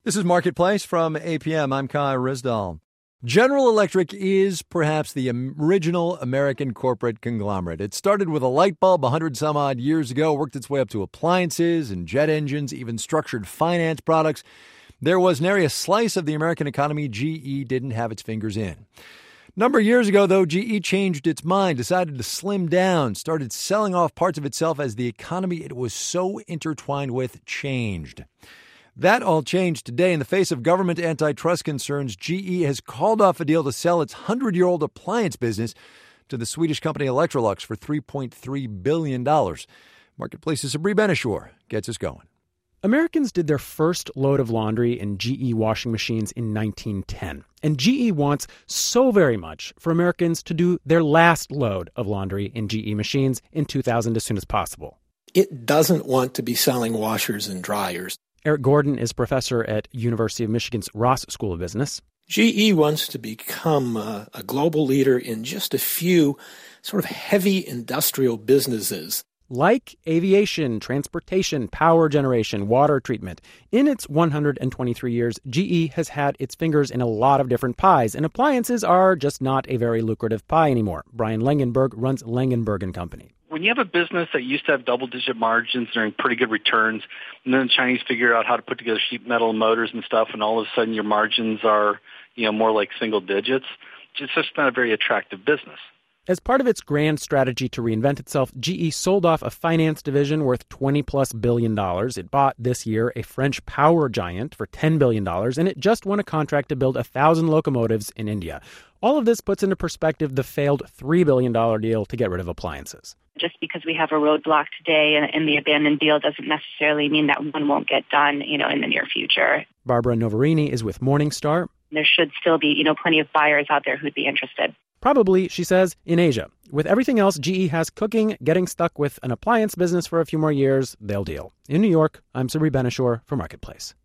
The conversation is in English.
This is Marketplace from APM. I'm Kai Rizdal. General Electric is perhaps the original American corporate conglomerate. It started with a light bulb 100 some odd years ago, worked its way up to appliances and jet engines, even structured finance products. There was nary a slice of the American economy GE didn't have its fingers in. A number of years ago, though, GE changed its mind, decided to slim down, started selling off parts of itself as the economy it was so intertwined with changed. That all changed today. In the face of government antitrust concerns, GE has called off a deal to sell its 100-year-old appliance business to the Swedish company Electrolux for $3.3 billion. Marketplace's Sabri Benishore gets us going. Americans did their first load of laundry in GE washing machines in 1910. And GE wants so very much for Americans to do their last load of laundry in GE machines in 2000 as soon as possible. It doesn't want to be selling washers and dryers. Eric Gordon is professor at University of Michigan's Ross School of Business. GE wants to become a global leader in just a few sort of heavy industrial businesses. Like aviation, transportation, power generation, water treatment. In its 123 years, GE has had its fingers in a lot of different pies, and appliances are just not a very lucrative pie anymore. Brian Langenberg runs Langenberg & Company. When you have a business that used to have double-digit margins and earning pretty good returns, and then the Chinese figure out how to put together sheet metal motors and stuff, and all of a sudden your margins are, more like single digits, it's just not a very attractive business. As part of its grand strategy to reinvent itself, GE sold off a finance division worth $20-plus billion. It bought this year a French power giant for $10 billion, and it just won a contract to build 1,000 locomotives in India. All of this puts into perspective the failed $3 billion deal to get rid of appliances. Just because we have a roadblock today and the abandoned deal doesn't necessarily mean that one won't get done, in the near future. Barbara Novarini is with Morningstar. There should still be, plenty of buyers out there who'd be interested. Probably, she says, in Asia. With everything else GE has cooking, getting stuck with an appliance business for a few more years, they'll deal. In New York, I'm Sabri Benishore for Marketplace.